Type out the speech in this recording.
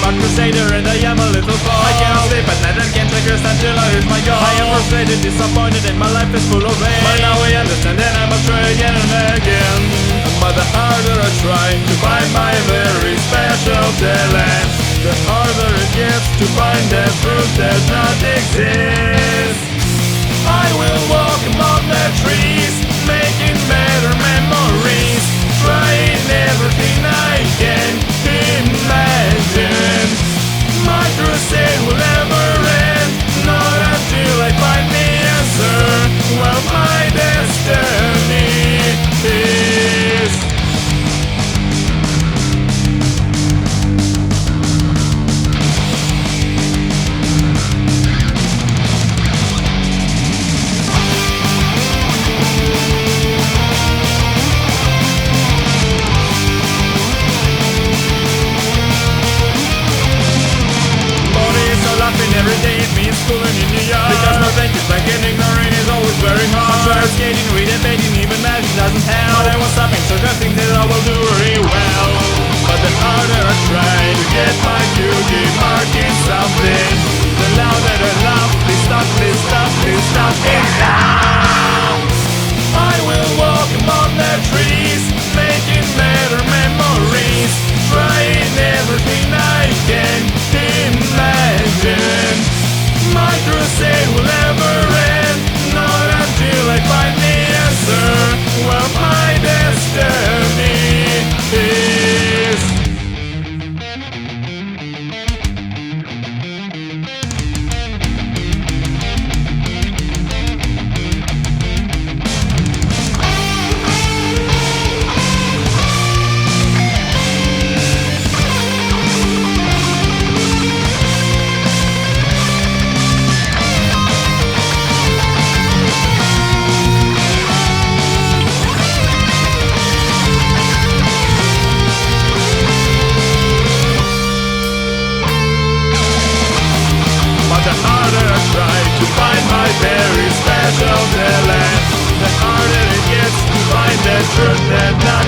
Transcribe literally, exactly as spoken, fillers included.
a crusader and I am a little fool. I cannot sleep at night and can't take rest until I reach my goal. I am frustrated, disappointed, and my life is full of pain. But now I understand that I must try again and again. But the harder I try to find my very special talent, the harder it gets to find the truth that not exist. I will walk among the trees, making better memories, trying everything I can imagine. My crusade will never end, not until I find the answer. Well, my destiny is every day it means schooling in New York. Because no thank you, blank and ignoring is always very hard. I try skating, reading, debating, even magic doesn't help. But I won't stop so I think that I will do very well. But the harder I try to get my beauty marking something, the louder the love, please stop, please stop, please stop it now. I will walk among the trees, making better memories, trying everything I can imagine. My crusade will never end, not until I find the answer. Well, my destiny is very special talent. The harder it gets to find the truth that